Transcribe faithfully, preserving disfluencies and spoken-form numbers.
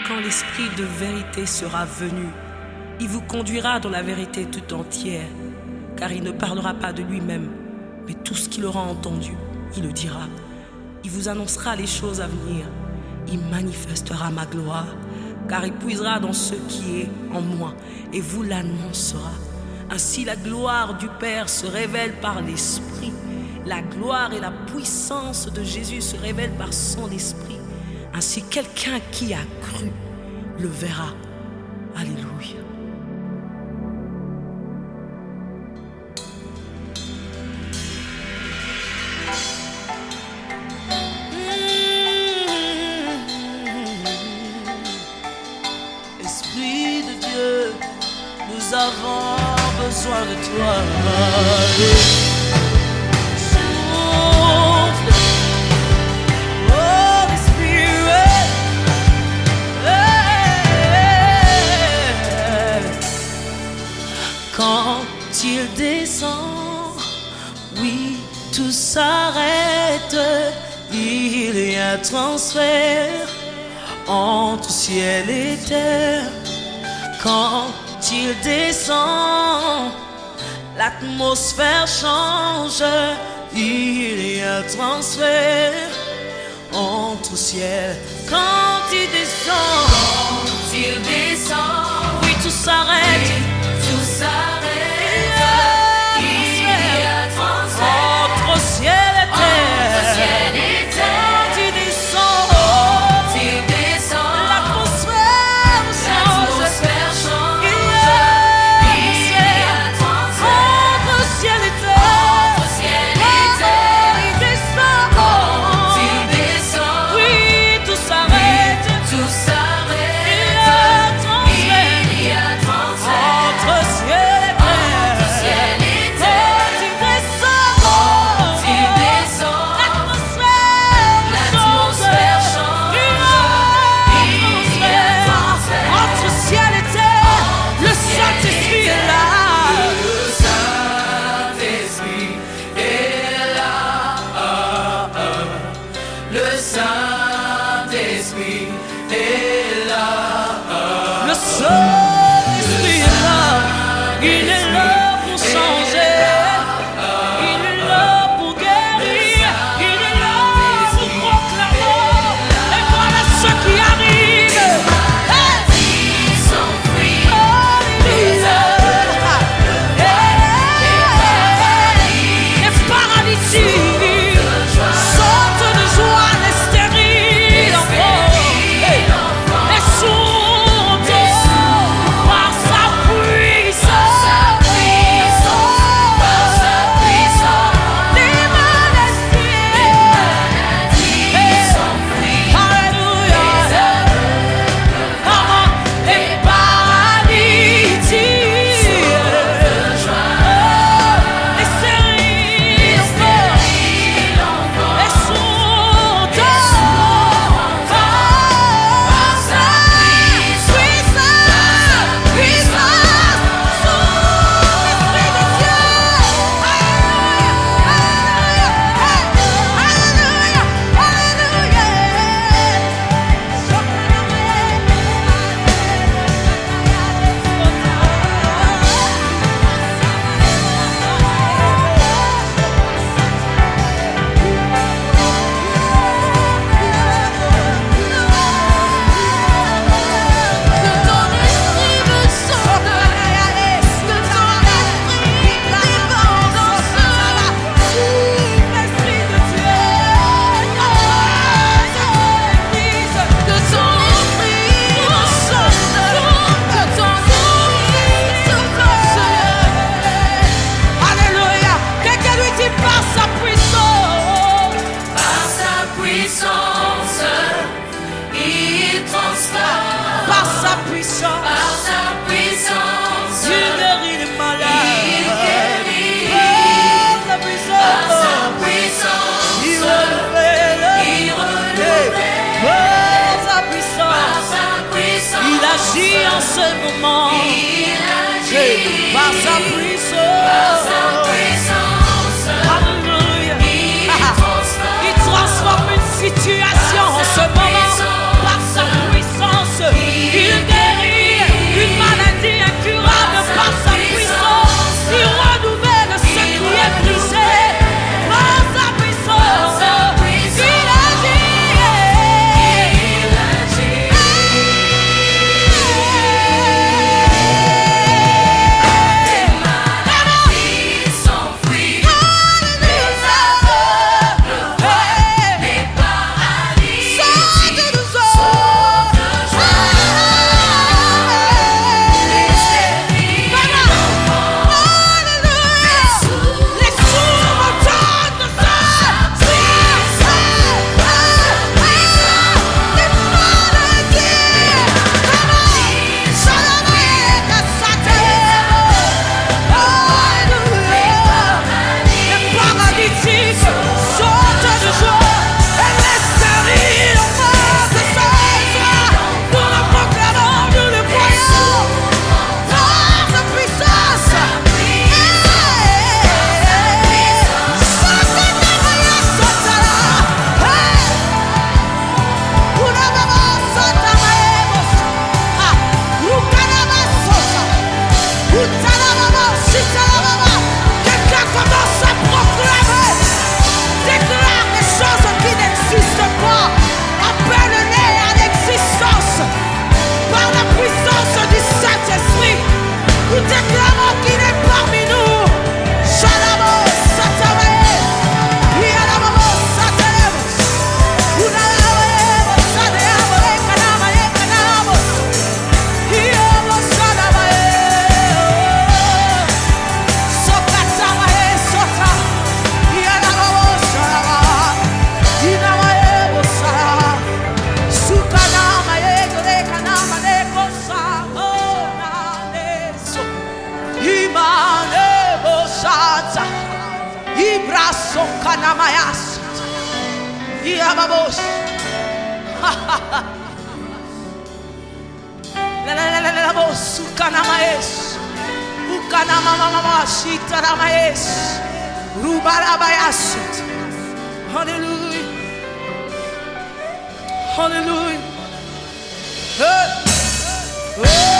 quand l'Esprit de vérité sera venu, il vous conduira dans la vérité tout entière, car il ne parlera pas de lui-même, mais tout ce qu'il aura entendu, il le dira. Il vous annoncera les choses à venir. Il manifestera ma gloire, car il puisera dans ce qui est en moi et vous l'annoncera. Ainsi la gloire du Père se révèle par l'Esprit. La gloire et la puissance de Jésus se révèlent par son Esprit. Ainsi quelqu'un qui a cru le verra. Alléluia. Esprit de Dieu, nous avons besoin de toi. Souffle, Holy Spirit. Quand il descend, oui, tout s'arrête. Il y a transfert entre ciel et terre. Quand il descend, l'atmosphère change. Il y a transfert entre ciel. Quand il descend, Quand il descend, oui, tout s'arrête. tout s'arrête. Il y a transfert Entre ciel et terre. entre ciel et terre. Quand il descend, Quand il descend, l'atmosphère change. l'atmosphère change. Il y a Il y a transfert entre ciel et terre. entre ciel et terre. Il descend. Quand il descend, Oui, tout s'arrête. tout s'arrête. Il y a transfert Il y a transfert entre ciel et terre. entre ciel et terre. Quand il descend, Quand il descend, l'atmosphère l'atmosphère change. Il y a transfert entre ciel et terre. Le Saint-Esprit est là. Le Saint-Esprit est là. Le Saint-Esprit est là. Le Saint-Esprit est là. Il est là pour changer. Il est là pour guérir. Il est là pour proclamer. Et voilà ce qui arrive. Hey! Ils sont fruits. Alléluia. Les paralytiques sortent de joie, les stériles enfants. Les sourds par sa puissance. Par sa puissance, Les maladies. ils sont fruits. Alléluia. Les paralytiques. Les stériles enfants. Les sourds par sa puissance. Puissance. Sous l'Esprit de Dieu. Alléluia. Alléluia. Que ton esprit me sauve. Que ton esprit déborde en cela. Sous l'Esprit de Dieu. Que ton esprit me sauve. Que ton esprit se lève. Alléluia. Quelqu'un lui dit par sa puissance. Par sa puissance, il transforme. Par sa puissance. Par sa puissance, Il guérit les malades. il guérit. Par sa Par puissance. sa puissance, Il renouvelle. il renouvelle. Par sa Par puissance. sa puissance, Il agit en ce moment. il agit. Par sa Par puissance. sa puissance, Alléluia. il transforme. Il transforme une situation en ce moment. Par sa puissance. Kanamayas. Yababos. La la la la la bos. Kanamaes. Ukanamamama shitaramaes. Rubarabayas. Hallelujah. Hallelujah. Hey. Oh.